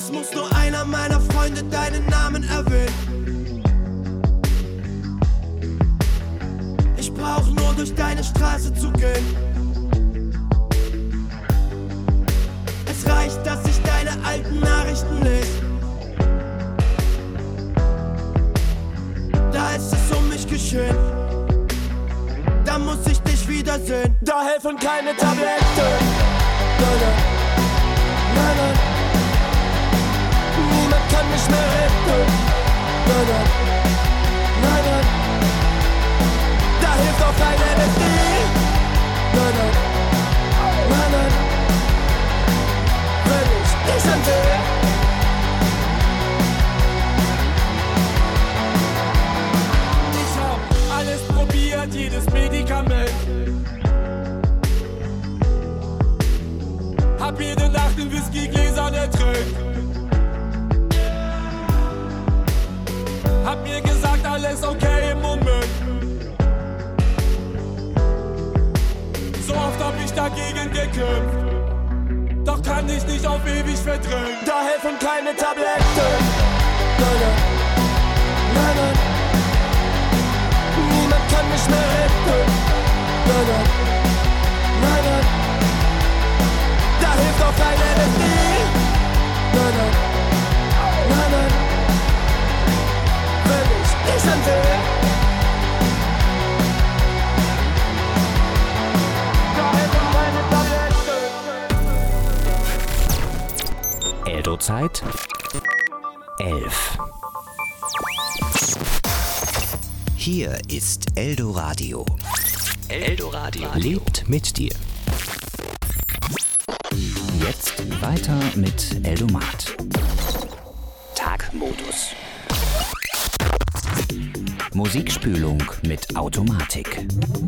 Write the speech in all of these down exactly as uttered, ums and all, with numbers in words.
Es muss nur einer meiner Freunde deinen Namen erwähnen. Ich brauch nur durch deine Straße zu gehen. Es reicht, dass ich deine alten Nachrichten lese. Da ist es um mich geschehen. Da muss ich dich wiedersehen. Da helfen keine Tabletten. Nein, nein, nein, nein. Niemand kann mich mehr retten. Nein, nein, nein, nein. Da hilft auch kein L S D. Nein, nein, nein, nein. Wenn ich dich ansehe. Ich hab alles probiert, jedes Medikament. Hab jede Nacht in Whiskygläsern ertränkt. Hab mir gesagt, alles okay im Moment. So oft hab ich dagegen gekämpft. Doch kann ich nicht auf ewig verdrängen. Da helfen keine Tabletten. Nein, nein, nein, nein. Niemand kann mich mehr retten. Nein, nein, nein, nein. Da hilft auch kein L S D. Nein, nein, nein, nein. Wenn ich dich ansehe. Da helfen keine Tabletten. Eldo-Zeit elf. Hier ist Eldoradio. Eldoradio lebt mit dir. Jetzt weiter mit Eldomat. Tagmodus. Musikspülung mit Automatik.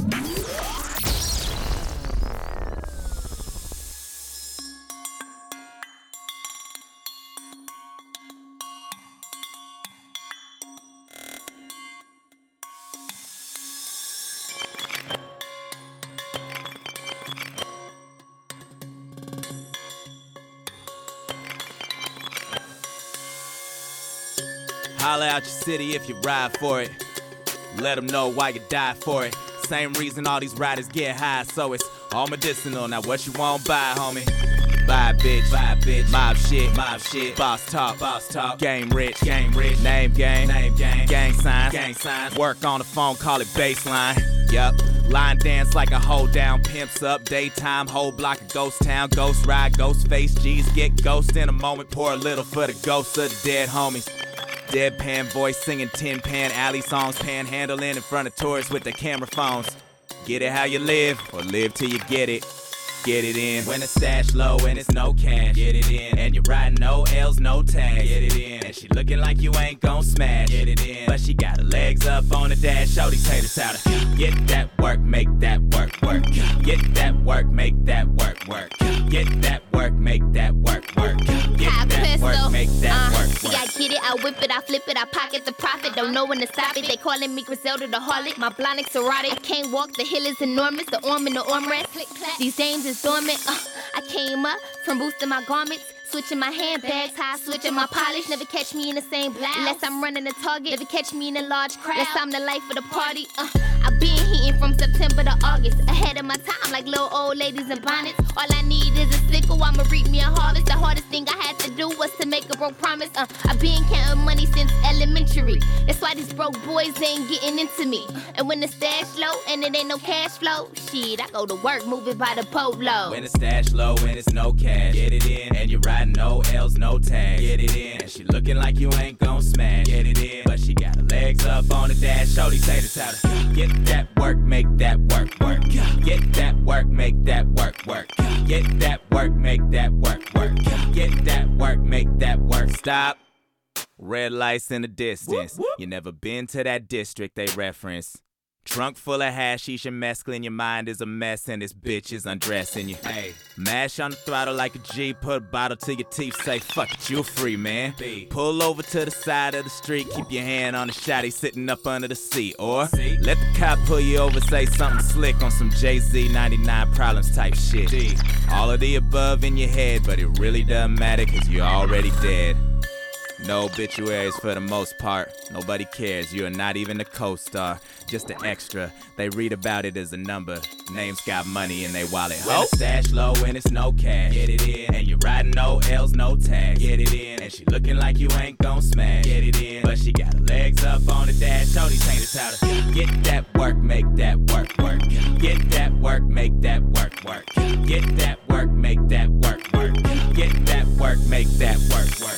Holla out your city if you ride for it. Let them know why you die for it. Same reason all these riders get high, so it's all medicinal. Now what you want, buy, homie. Buy a bitch, buy a bitch. Mob shit, mob shit. Boss talk, boss talk. Game rich, game rich. Name gang, name gang. Gang signs, gang signs. Work on the phone, call it baseline. Yup. Line dance like a hold down, pimps up, daytime, whole block of ghost town, ghost ride, ghost face, G's get ghost in a moment, pour a little for the ghosts of the dead homies. Deadpan voice singing tin pan alley songs, panhandling in front of tourists with their camera phones. Get it how you live, or live till you get it. Get it in. When the stash low and it's no cash, get it in. And you're riding no L's, no tags, get it in. And she looking like you ain't gon' smash, get it in. But she got her legs up on the dash, show these haters how to get that work, make that work, work. Get that work, make that work, work. Get that work, make that work, work. Get that work, make that work, work. See, I get it, I whip it, I flip it, I pocket the profit. Don't know when to stop it. They calling me Griselda the harlot. My blondics erotic. I can't walk, the hill is enormous. The arm and the armrest. These dames is dormant. Uh, I came up from boosting my garments. Switching my handbags, high switching my polish. Never catch me in the same blouse. Unless I'm running a target. Never catch me in a large crowd. Unless I'm the life of the party. Uh, I've been heating from September to August. Ahead of my time like little old ladies in bonnets. All I need is a sickle, I'ma reap me a harvest. The hardest thing I had to do was to make a broke promise. Uh, I've been counting money since elementary. That's why these broke boys ain't getting into me. And when the stash low and it ain't no cash flow, shit, I go to work moving by the polo. When the stash low and it's no cash, get it in. And you're riding no L's, no tags, get it in. And she looking like you ain't gon' smash, get it in. But she got her legs up on the dash, show these haters how to get that work, make that work, work. Get that work, make that work, work. Get that work, make that work, work. Get that work, make that work. Stop. Red lights in the distance. Whoop, whoop. You never been to that district they reference. Trunk full of hashish and mescaline, your mind is a mess and this bitch is undressing you. Hey, mash on the throttle like a G, put a bottle to your teeth, say fuck it, you're free, man. B. Pull over to the side of the street, keep your hand on the shotty sitting up under the seat. Or C. Let the cop pull you over, say something slick on some Jay-Z ninety-nine Problems type shit. D. All of the above in your head, but it really doesn't matter cause you're already dead. No obituaries for the most part. Nobody cares. You're not even a co-star. Just an extra. They read about it as a number. Names got money in they wallet. When the stash low and it's no cash. Get it in. And you're riding no L's, no tags. Get it in. And she looking like you ain't gon' smash. Get it in. But she got her legs up on the dash. Show these haters how to get that work, make that work, work. Get that work, make that work, work. Get that work, make that work, work. Get that work, make that work, work.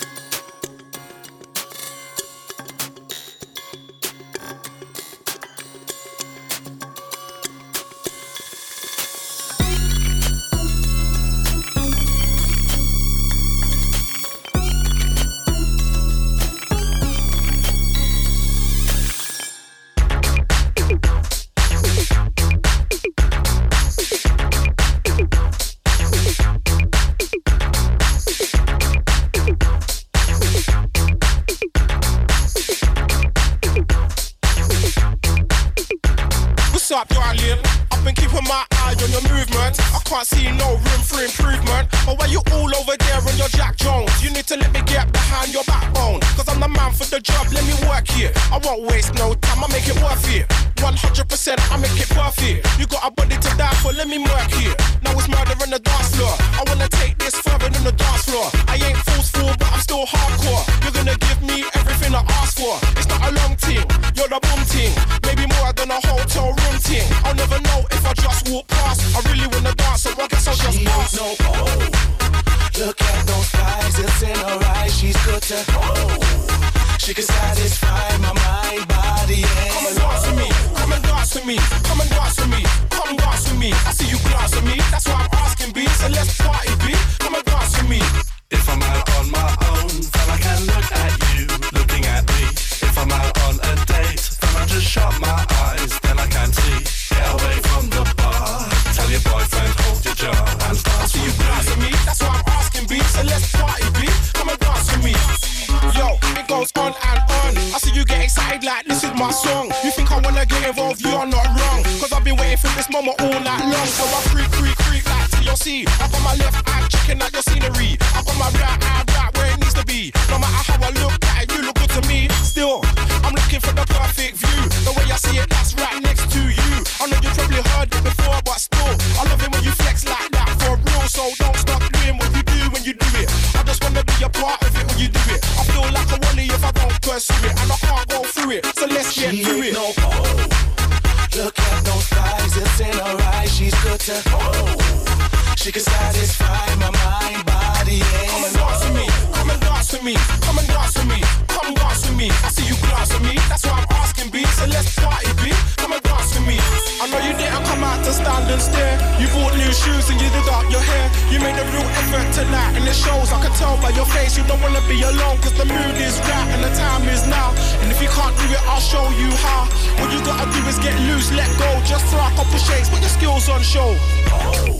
Up, darling? I've been keeping my eye on your movement. I can't see no room for improvement. But why you all over there on your Jack Jones? You need to let me get behind your backbone. Cause I'm the man for the job, let me work here. I won't waste no time, I make it worth it. one hundred percent, I make it perfect. You got a body to die for, let me work here. Now it's murder on the dance floor. I wanna take this further than the dance floor. I ain't forceful, but I'm still hardcore. You're gonna give me everything I ask for. It's not a long thing, you're the boom thing. Maybe more than a hotel room thing. I'll never know if I just walk past. I really wanna dance, so I guess I'll just pass. No, oh, look at those thighs, it's in her eyes. She's good to oh, she can satisfy my mind, body, and come and dance with me, come and dance with me, come and dance with me, come dance with me. I see you glance at me, that's why I'm asking, B. So let's party, B. Come and dance with me. If I'm out on my own, then I can look at you, looking at me. If I'm out on a date, then I just shut my eyes, then I can see. Get away from the bar, tell your boyfriend hold your jaw and dance with you glance at me, that's why I'm asking, B. So let's party, B. Come and dance with me. Yo, it goes on and on. I see you get excited like this is my song. You think I wanna get involved, you're not wrong. Cause I've been waiting for this moment all night long. So I creep, creep, creep like T L C. I got my left eye checking out your scenery. I got my right eye right where it needs to be. No matter how I look at it, you look good to me. Still, I'm looking for the perfect view. The way I see it, that's right next to you. I know you probably heard it before, but still, I love it when you flex like that for real. So don't stop doing what you do when you do it. I just wanna be a part of it when you do it. I feel like a wally if I don't pursue it, and I can't go through it. So let's get she through it. No, oh, look at those thighs, it's in her eyes. She's good to oh, she can satisfy my mind, body, and come and dance with me, come and dance with me, come and dance with me, come dance with me. I see you glance at me, that's why I'm asking, B. So let's party, B. Come and dance with me. I know you didn't come out to stand and stare. You bought new shoes and you did up your hair. You made a real effort tonight and it shows. I can tell by your face you don't wanna be alone. Cause the mood is right and the time is now. And if you can't do it, I'll show you how. What you gotta do is get loose, let go. Just throw a couple shakes, put your skills on show. Oh.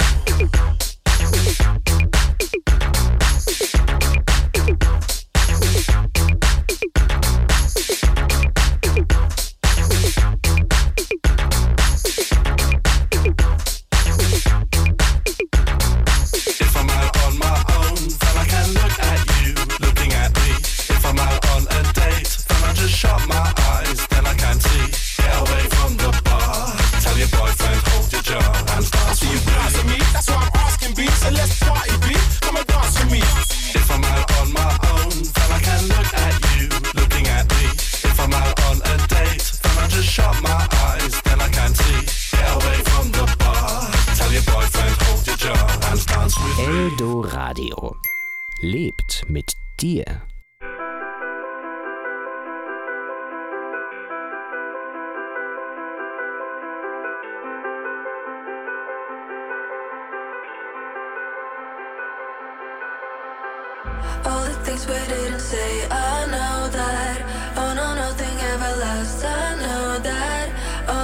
Radio lebt mit dir. All the things we didn't say, I know that. Oh no, nothing ever lasts, I know that. Oh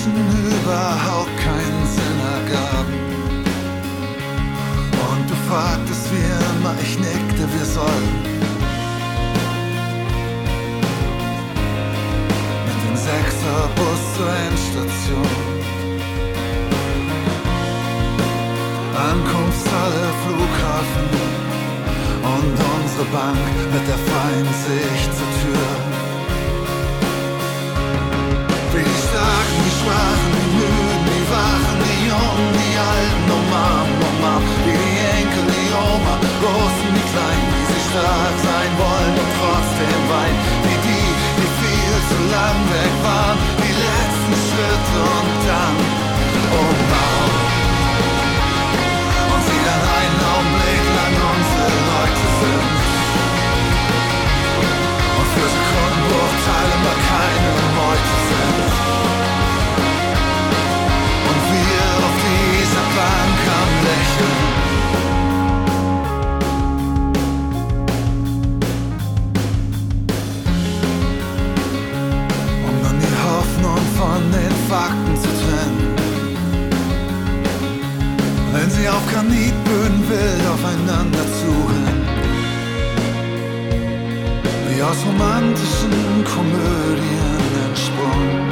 Menschen überhaupt keinen Sinn ergaben. Und du fragtest wie immer, ich nickte, wir sollten mit dem Sechserbus zur Endstation. Ankunftshalle, Flughafen und unsere Bank mit der freien Sicht zur Tür. Wie die Starken, die Schwachen, die Müden, die Wachen, die Jungen, die Alten, umarmen, umarmen. Wie die Enkel, die Oma, Großen, die Kleinen, die sie stark sein wollen und trotzdem weinen. Wie die, die viel zu lang weg waren, die letzten Schritte und dann umarmen. Und sie dann einen Augenblick lang unsere Leute sind. Und für Sekundenbruchteile mal keine Meute sind. Und wir auf dieser Bank am Lächeln. Um dann die Hoffnung von den Fakten zu trennen. Wenn sie auf Granitböden wild aufeinander zurennen. Wie aus romantischen Komödien entsprungen.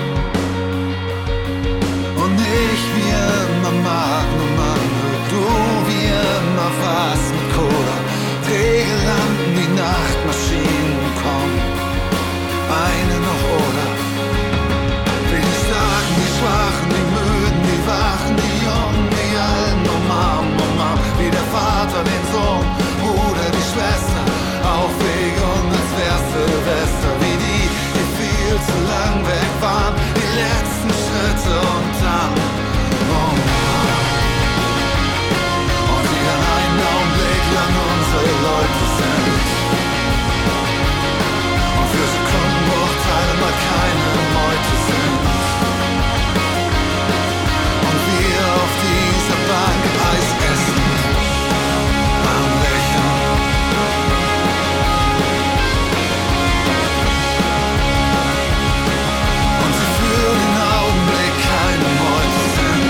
Und ich wie immer Magnum andere, du wie immer was mit Cola. Regellampen, die Nachtmaschinen kommen. Eine noch oder. Wie die Starken, die Schwachen, die Müden, die Wachen, die Jungen, die Alten, umarmen, umarmen. Wie der Vater den Sohn, Bruder die Schwester. Aufweg und als wär's Silvester. Wie die, die viel zu lang weg waren. Die letzten Schritte und dann umarmen. Und die dann einen Augenblick lang unsere Leute sind. Und für Sekundenbruchteile mal keine Meute sind. Und wir auf dieser Bank Eis essen, am Lächeln. Und sie für den Augenblick keine Meute sind.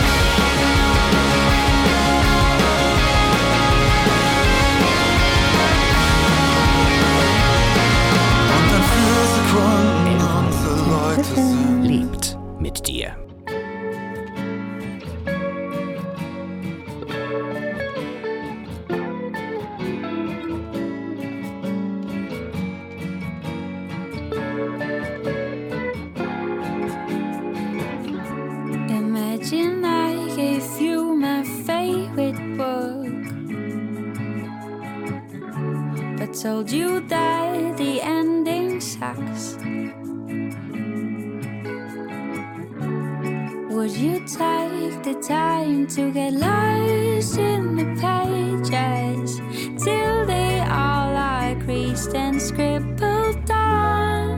Und dann für Sekunden unsere Leute sind. Lebt mit dir. Imagine I gave you my favorite book, but told you that the ending sucks. Would you take the time to get lost in the pages till they all are creased and scribbled on?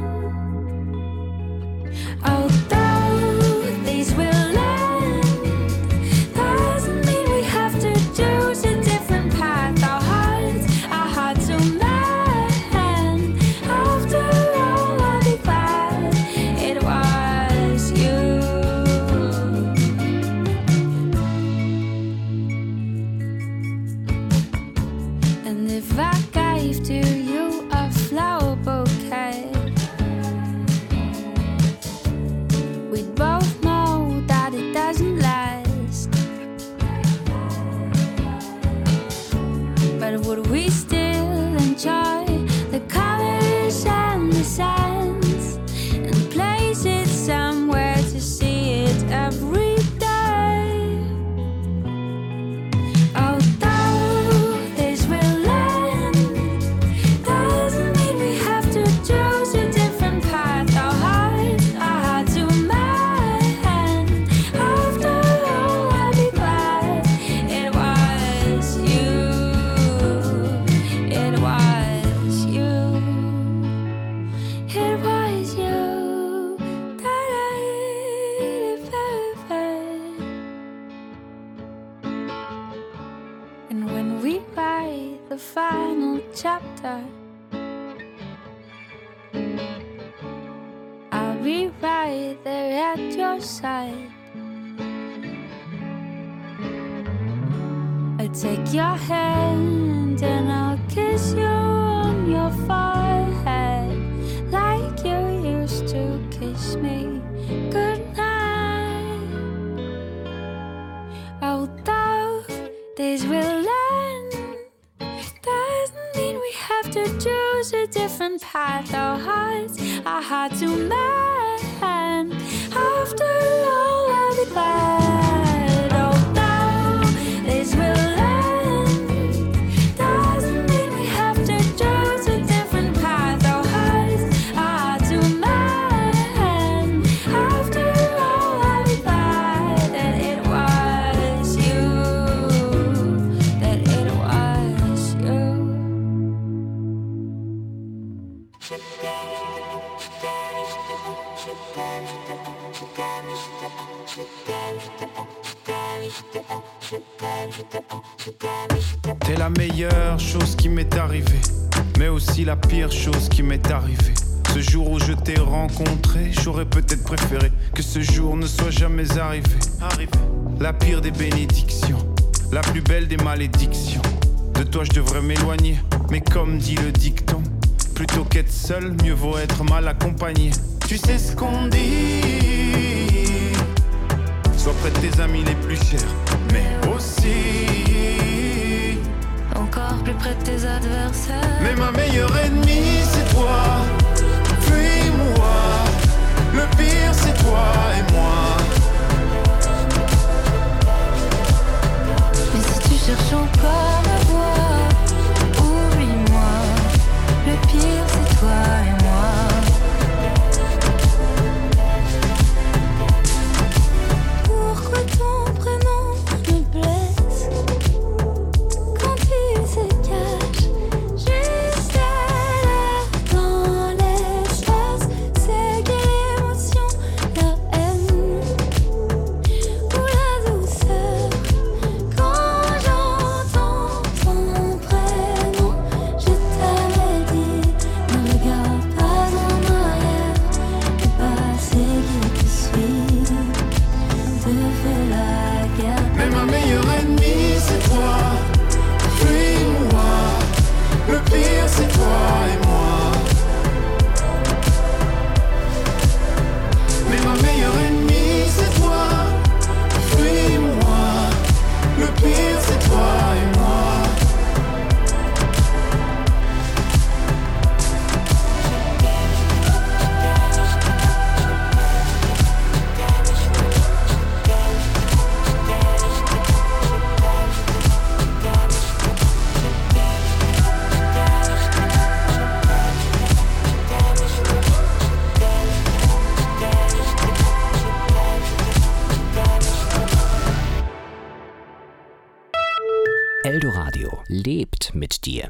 Although these will end, doesn't mean we have to choose a different path. Our hearts are hard to mend. After all, I'll be glad it was you. And if I gave to you a flower bouquet, we'd both know that it doesn't last. But would we still enjoy the colors and the scents and place it somewhere to see it every day? Although this will end, doesn't mean we have to choose a different path. Our hearts are hard to mend. After all, I'll be glad it was you. It was you. It was you. And when we write the final chapter, I'll be right there at your side. I take your hand and I'll kiss you on your forehead like you used to kiss me goodnight. Although days will end, doesn't mean we have to choose a different path. Our hearts are hard to mend. After all, I'll be glad. Although days will end, doesn't mean we have to choose a different path. Our hearts are hard to mend. After all, I'll be glad that it was you, that it was you. T'es la meilleure chose qui m'est arrivée, mais aussi la pire chose qui m'est arrivée. Ce jour où je t'ai rencontré, j'aurais peut-être préféré que ce jour ne soit jamais arrivé. La pire des bénédictions, la plus belle des malédictions. De toi je devrais m'éloigner, mais comme dit le dicton, plutôt qu'être seul, mieux vaut être mal accompagné. Tu sais ce qu'on dit, sois près de tes amis les plus chers, mais aussi encore plus près de tes adversaires. Mais ma meilleure ennemie c'est toi, fuis-moi. Le pire c'est toi et moi. Mais si tu cherches encore à voir, oublie-moi. Le pire c'est toi et moi. Pourquoi ton prénom me blesse quand il se cache juste là dans l'espace? C'est quelle émotion, la haine ou la douceur? Quand j'entends ton prénom, je t'avais dit, ne regarde pas en arrière. Le passé qui te suit te fait la guerre. Mais ma meilleure ennemie c'est toi, fuis-moi. Le pire c'est toi et moi. Mais ma meilleure ennemie c'est toi, fuis-moi. Le pire c'est toi et moi. Eldoradio lebt mit dir.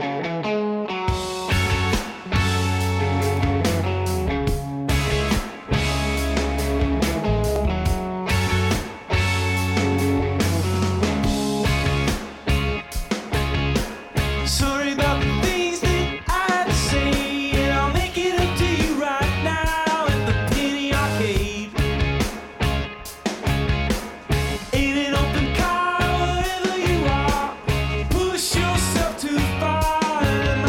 Sorry about the things that I say, and I'll make it up to you right now at the Penny Arcade. Ain't an open car, wherever you are. Push yourself too far and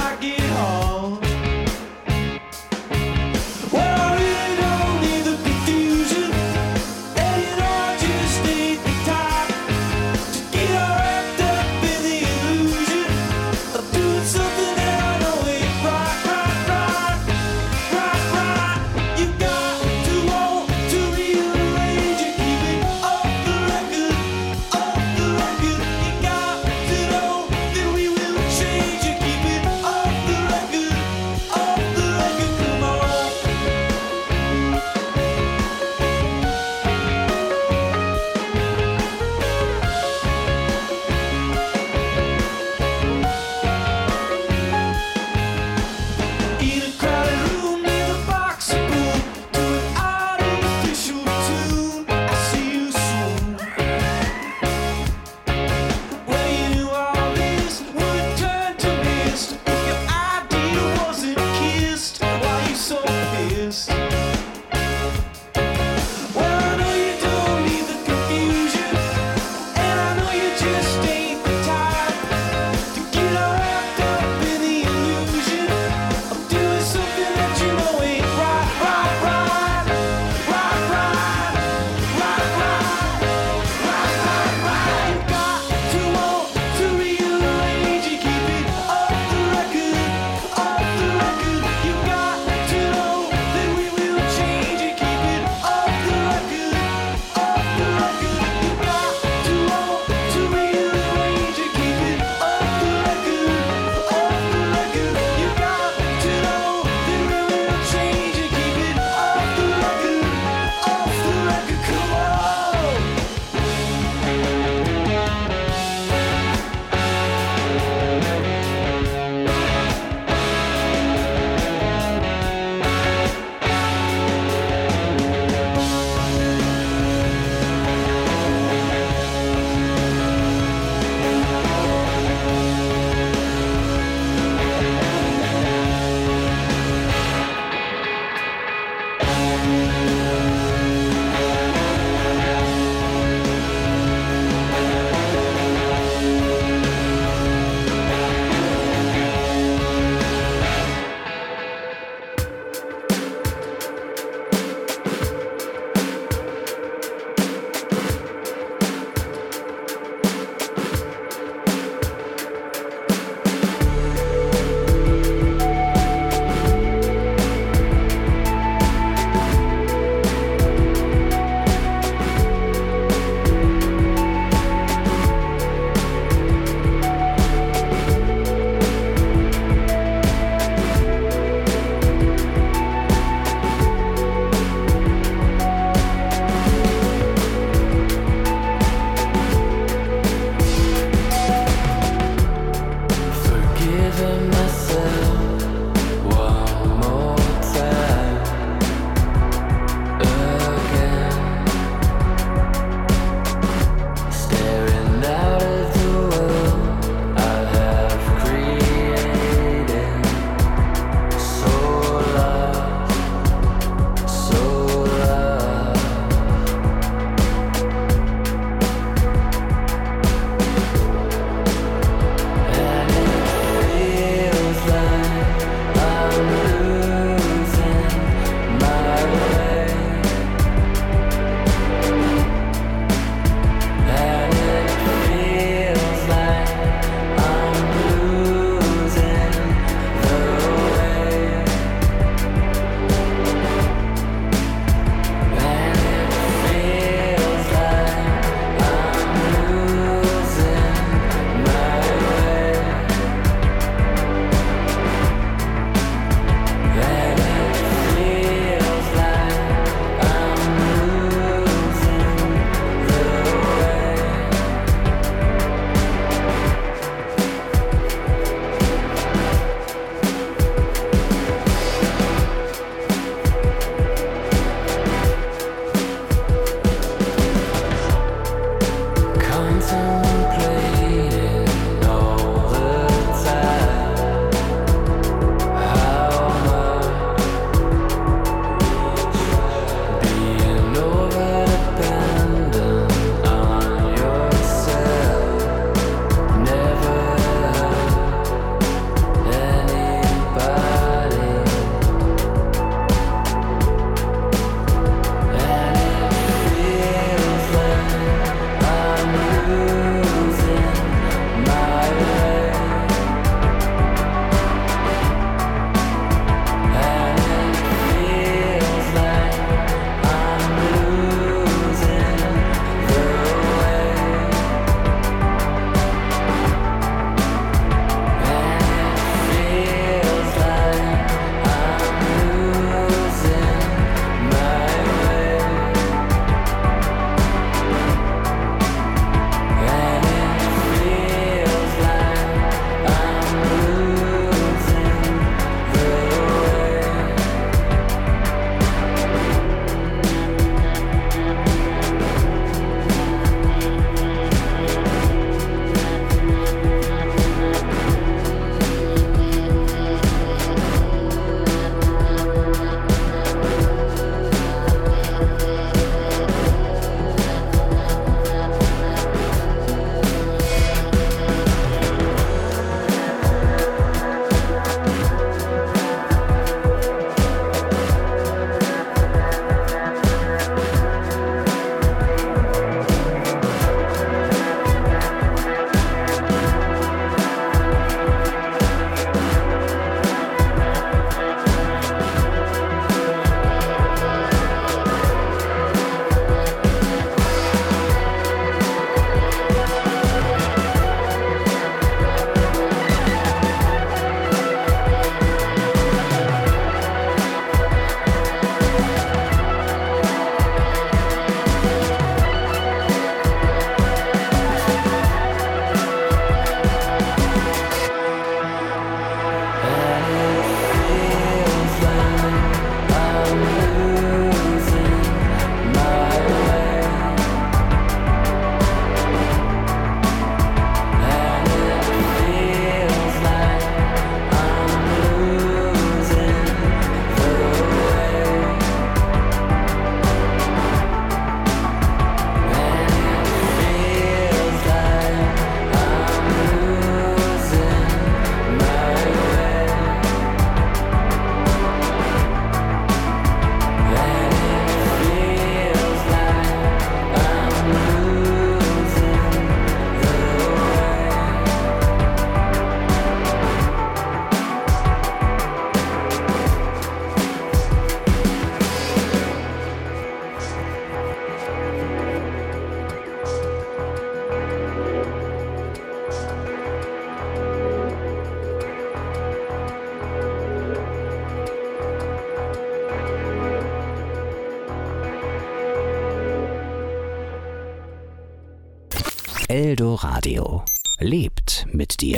Eldoradio lebt mit dir.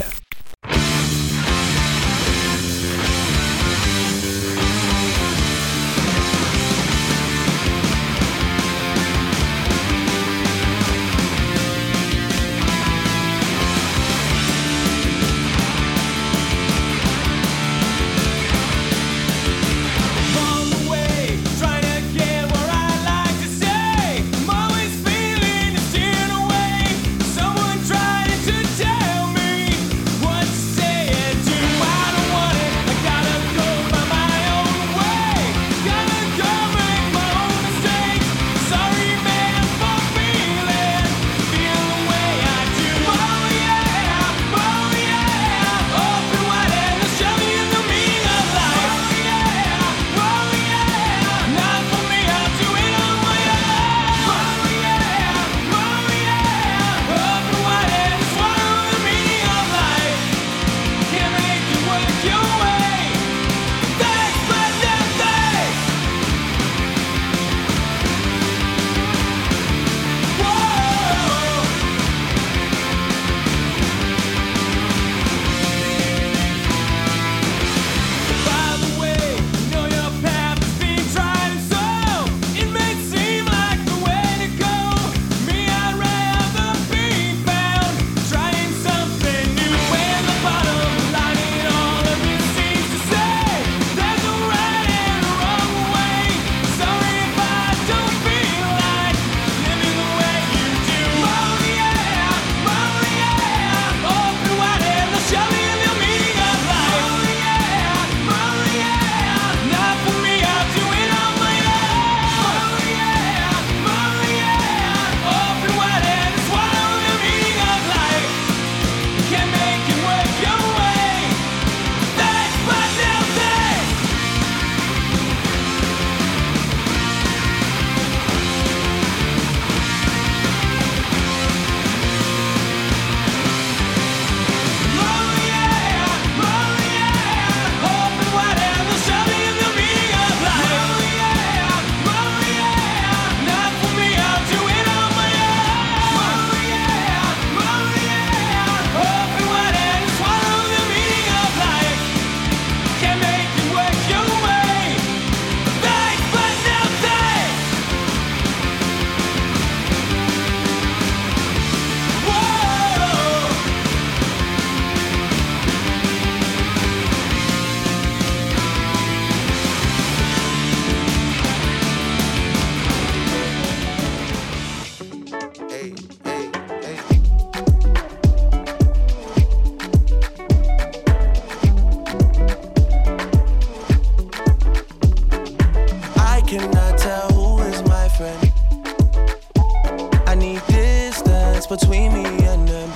Between me and them,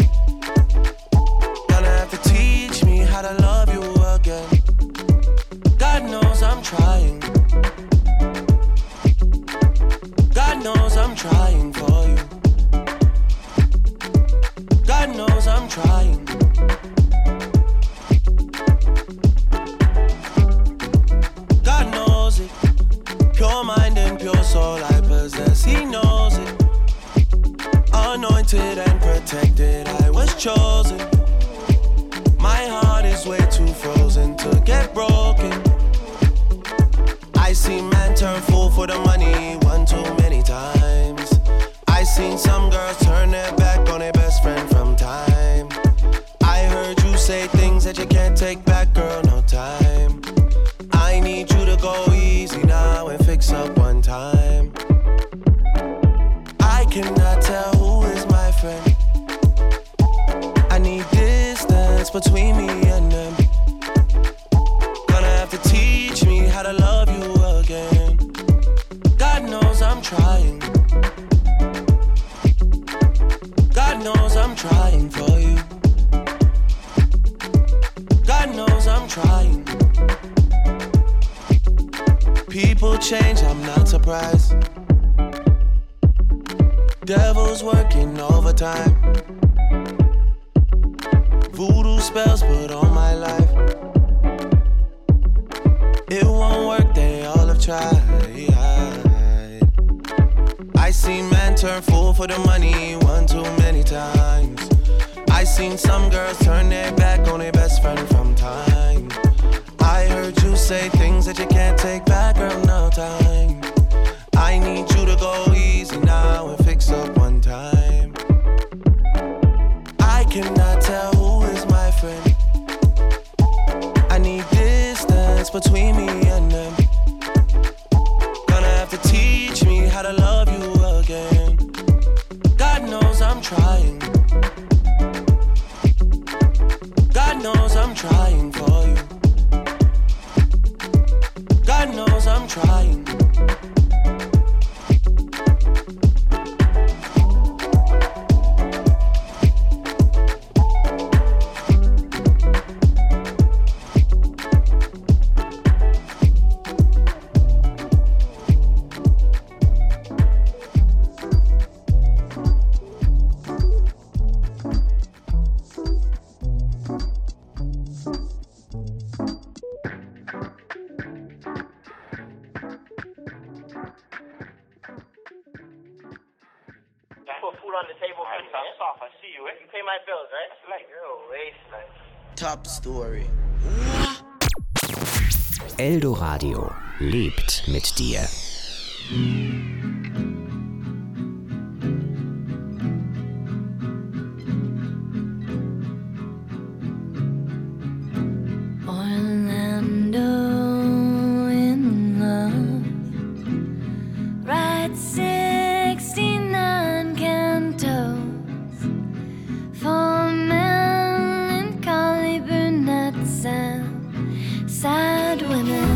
gonna have to teach me how to love you again. God knows I'm trying. God knows I'm trying for you. God knows I'm trying. God knows it. Pure mind and pure soul I possess. He knows it. Anointed and protected, I was chosen. My heart is way too frozen to get broken. I seen man turn fool for the money one too many times. I seen some girls turn their back on their best friend from time. I heard you say things that you can't take back, girl, no time. I need you to go easy now and fix up one time. I cannot tell who is my friend. I need distance between me and them. Gonna have to teach me how to love you again. God knows I'm trying. God knows I'm trying for you. God knows I'm trying. People change, I'm not surprised. Devil's working overtime. Voodoo spells put on my life. It won't work, they all have tried. I see man turn fool for the money one too many times. I seen some girls turn their back on their best friend from time. I heard you say things that you can't take back, girl, no time. I need you to go easy now and fix up one time. I cannot tell who is my friend. I need distance between me and them. Gonna have to teach me how to love you again. God knows I'm trying. God knows I'm trying for you. God knows I'm trying. Top Story. Eldoradio lebt mit dir. Sad women.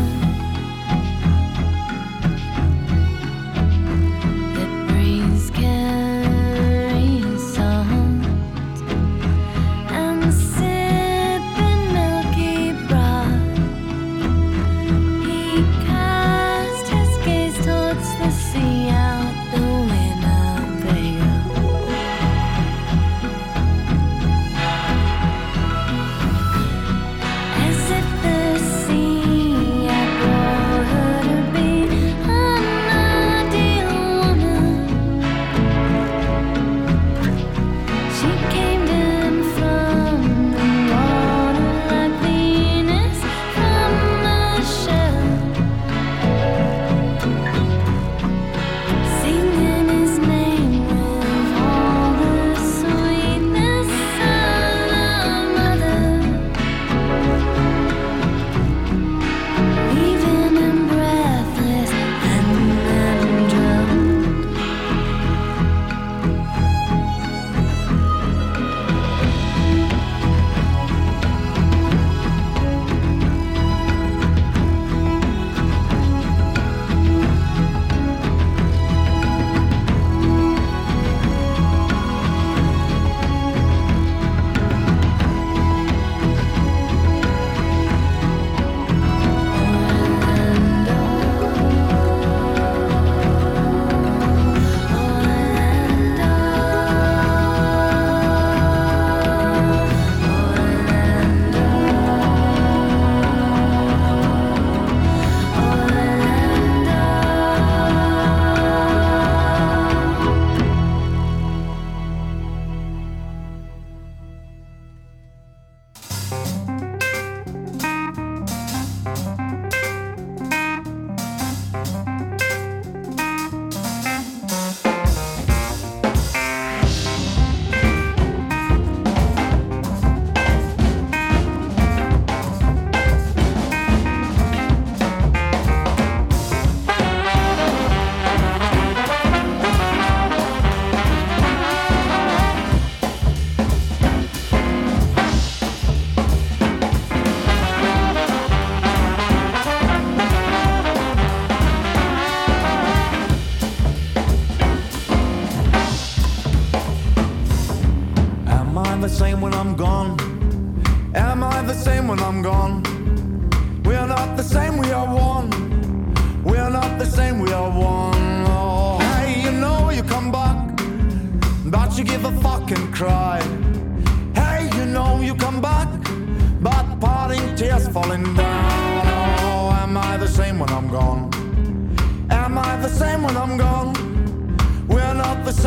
same when I'm gone. We are not the same, we are one. We are not the same, we are one. Oh, hey, you know you come back, but you give a fucking cry. Hey, you know you come back, but parting tears falling down. Oh, am I the same when I'm gone? Am I the same when I'm gone? We are not the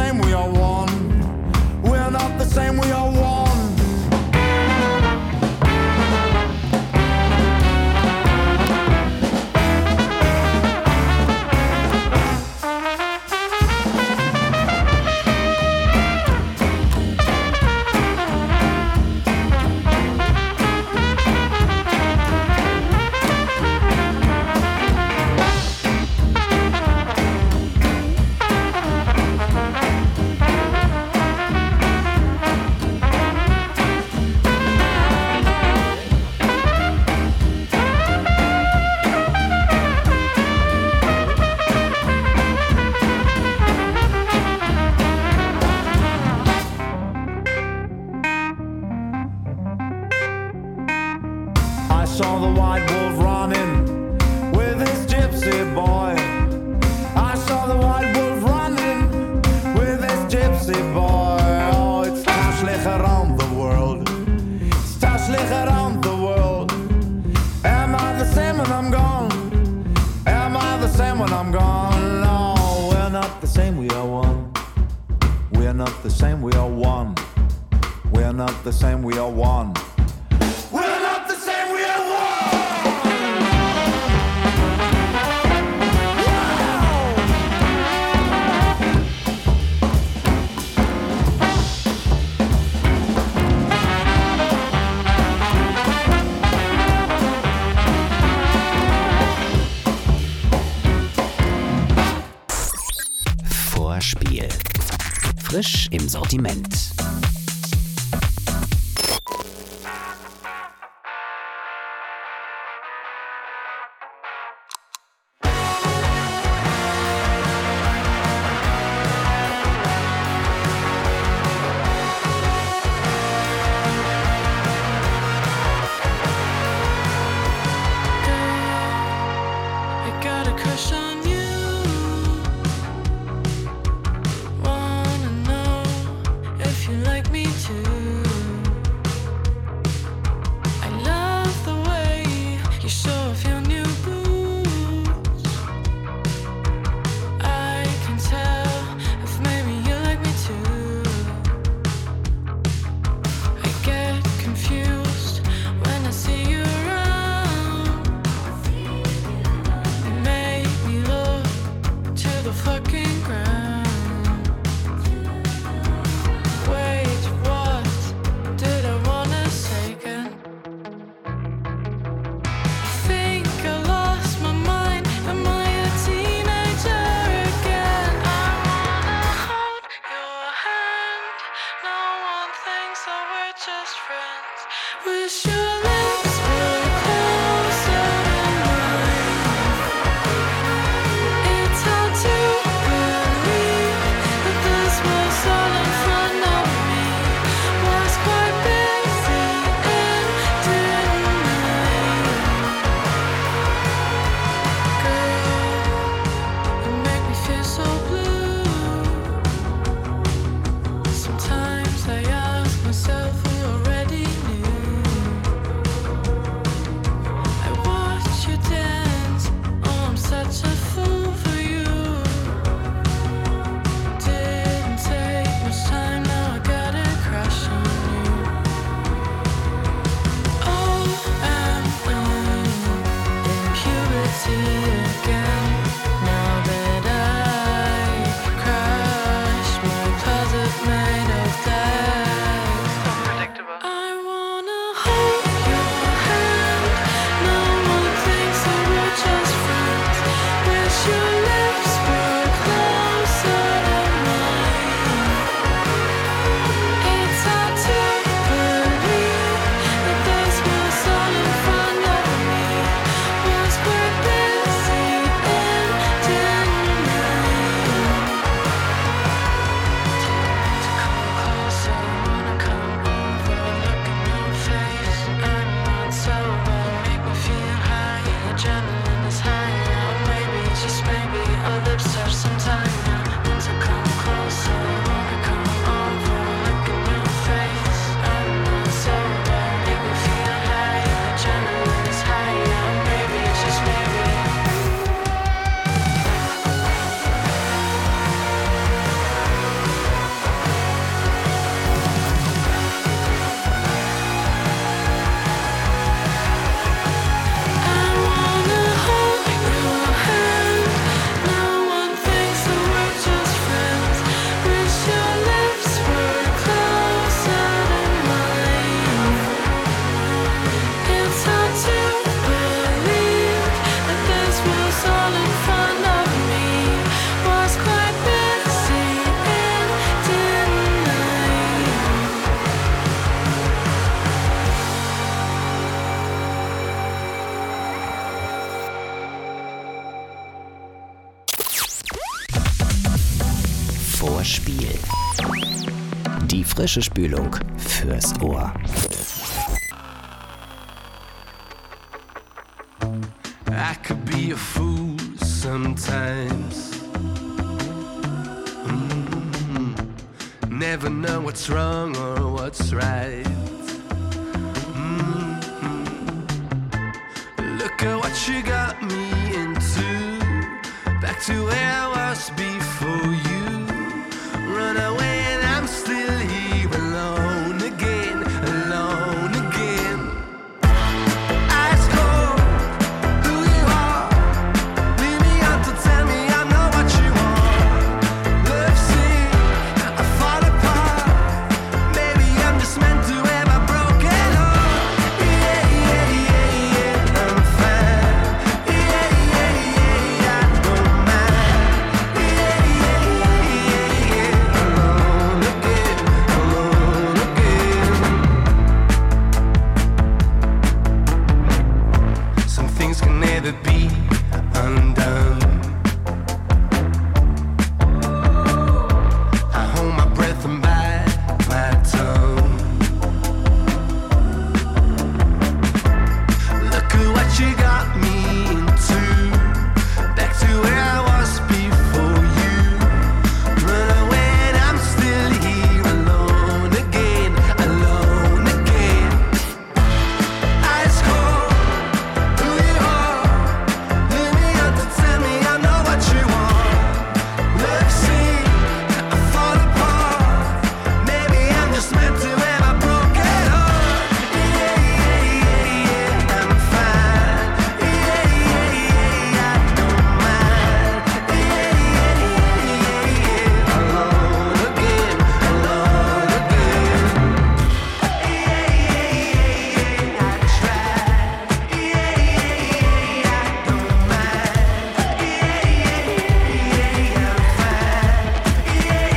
saw the white wolf running with his gypsy boy. I saw the white wolf running with his gypsy boy. Oh, it's touchlich around the world. It's touchlich around the world. Am I the same when I'm gone? Am I the same when I'm gone? No, we're not the same, we are one. We're not the same, we are one. We're not the same, we are one. We're not the same, we are Vorspiel. Frisch im Sortiment. Vorspiel. Die frische Spülung fürs Ohr. I could be a fool sometimes. Mm-hmm. Never know what's wrong or what's right. Mm-hmm. Look at what you got me into. Back to where I was before you. Run away and I'm still here alone again, alone again. Ice cold, who you are. Leave me out to tell me I'm not what you want. Love sick, I fall apart. Maybe I'm just meant to have a broken heart. Yeah, yeah, yeah, yeah, I'm fine. Yeah, yeah, yeah, I don't mind. Yeah, yeah, yeah, yeah, alone again, alone again. Some things can never be undone. I hold my breath and bite my tongue. Look at what you got me into. Back to where I was before you. Run away and I'm still here alone again, alone again. Ice cold, who you are. Leave me out to tell me I know what you want. Love sick, I fall apart. Maybe I'm just meant to have a broken heart. Yeah, yeah, yeah, yeah, I'm fine. Yeah, yeah, yeah, I don't mind. Yeah, yeah, yeah, yeah, alone again, alone again. Yeah, yeah, yeah, I tried. Yeah, yeah, yeah, I don't mind. Yeah, yeah, yeah, I'm fine. Yeah,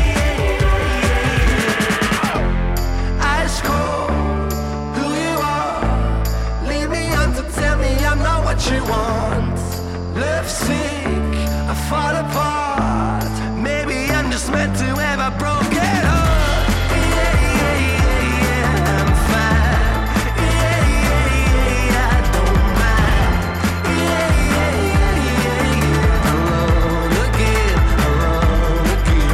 yeah, yeah. Ice cold, who you are. Leave me out to tell me I'm not what you want. Love sick, I fall apart. Maybe I'm just meant to have a broken heart. Yeah, yeah, yeah, yeah, I'm fine. Yeah, yeah, yeah, I don't mind. Yeah, yeah, yeah, yeah, yeah, alone again, alone again.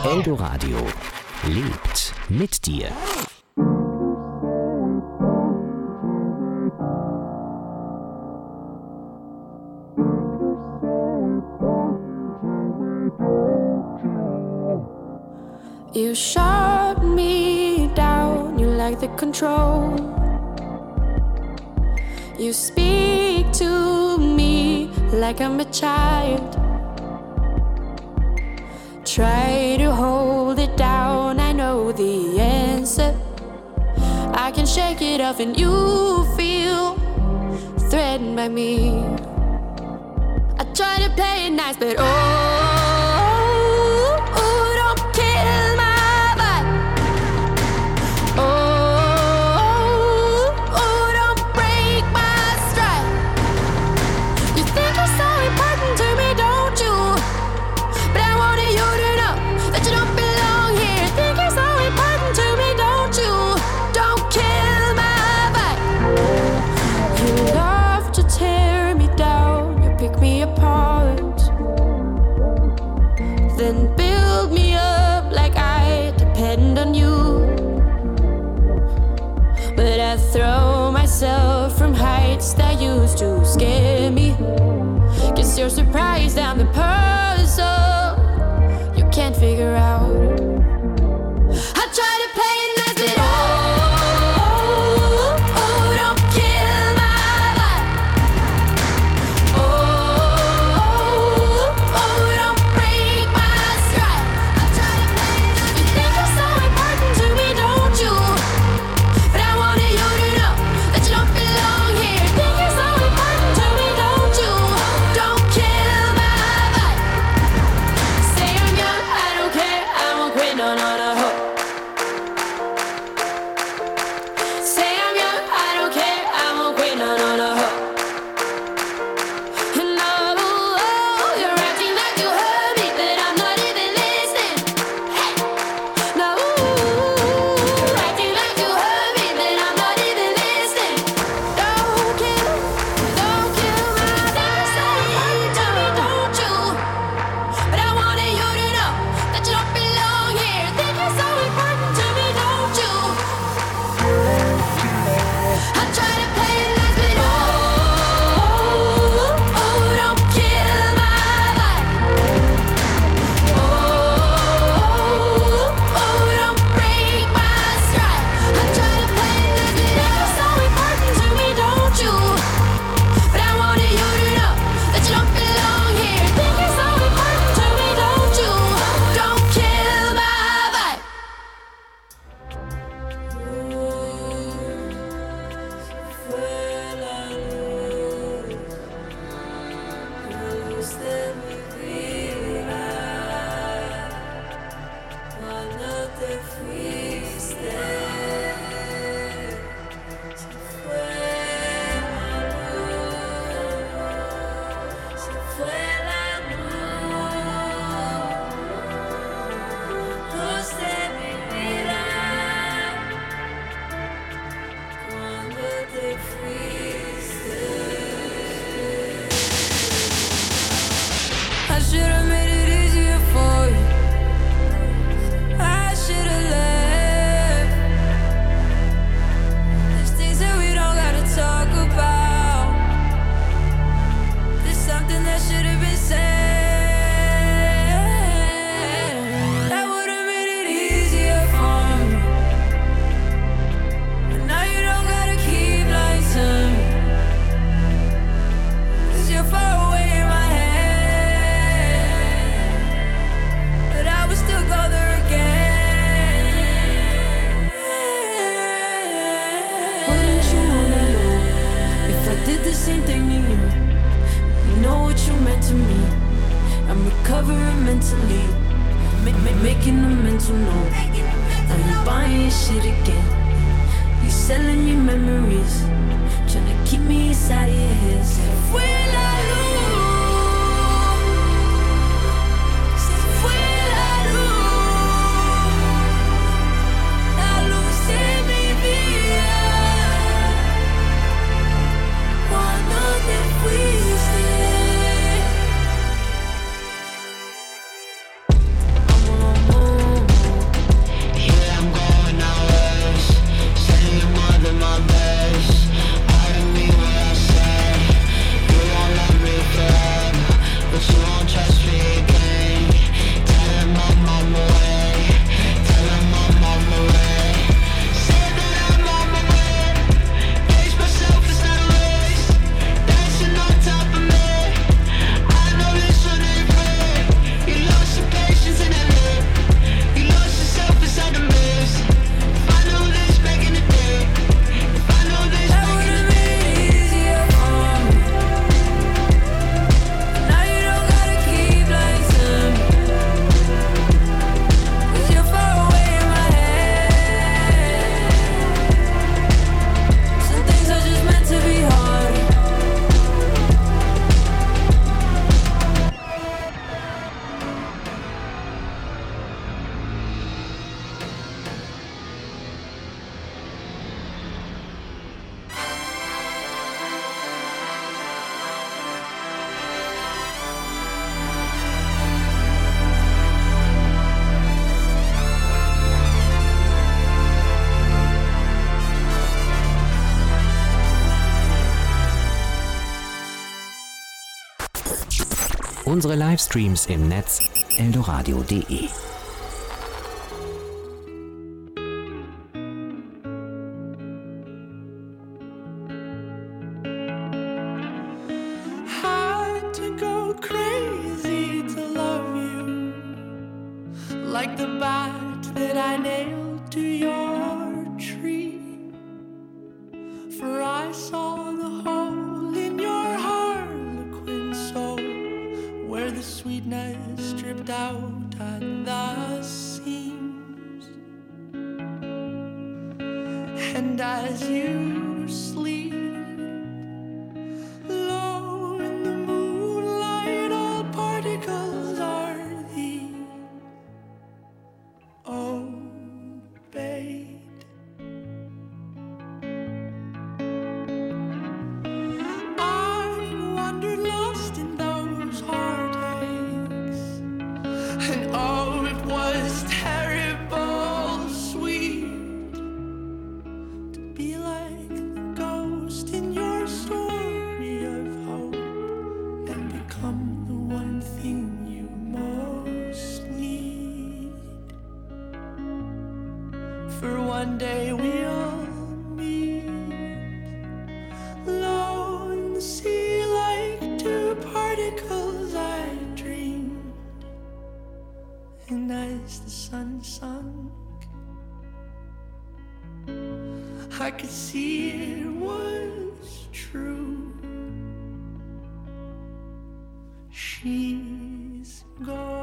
Eldoradio lebt mit dir. You shut me down, you like the control. You speak to me like I'm a child. Try to hold it down, I know the answer. I can shake it off and you feel threatened by me. I try to play it nice, but oh, oh, don't kill my vibe. Oh, oh, don't break my stride. You think you're so important to me, don't you? But I wanted you to know that you don't belong here. Think you're so important to me, don't you? Don't kill my vibe. You love to tear me down, you pick me apart, then build me up like I depend on you. But I throw myself from heights that used to scare me. Guess you're surprised I'm the puzzle you can't figure out. I try to play it nice, but oh, oh, don't kill my vibe. Oh, oh, don't break my stride. I try to play it nice. You think you're so important to me, don't you? But I wanted you to know that you don't belong here. Think you're so important to me, don't you? Don't kill my vibe. Say I'm young, I don't care, I won't quit, no, no, no. Say I'm young, I don't care, I won't quit, no, no, no. No, you're acting like you heard me, but I'm not even listening. Hey, no, you're acting like you heard me, but I'm not even listening. Don't kill, don't kill my vibe. Say to me, don't you? But I wanted you to know that you don't belong here. Think you're so important to me, don't you? I try to play it nice, but oh, oh, don't kill my vibe. Oh, oh, don't break my stride. I try to play it nice, but you're so important to me, don't you? But I wanted you to know that you don't belong here. Think you're so important to me, don't you? Don't kill my vibe. I should've made it easier for you. I should've left. There's things that we don't gotta talk about. There's something that should've been said. That would've made it easier for me. But now you don't gotta keep lying to me. 'Cause you're far away in my head. But I would still go there again. Wouldn't you wanna know if I did the same thing to you? You know what you meant to me. I'm recovering mentally, ma- ma- making a mental note. Now you buying shit again. You selling your memories, trying to keep me inside of your head. Will I lose? Will I lose? La luz en mi vida. Cuando te fuiste. Oh, oh, oh. Unsere Livestreams im Netz eldoradio punkt de. Had to go crazy to love you, like the bat that I nailed to your tree. For I saw the hole in your harlequin soul, where the sweetness dripped out at the seams. And as you sleep, low in the moonlight, all particles are thee obeyed. I wandered lost in those heartaches, and oh, it was terrible sweet to be like the ghost in your story of hope and become the one thing you most need. For one day we'll meet low in the sea like two particles I dreamed. And as the sun sunk, I could see it was true. She's gone.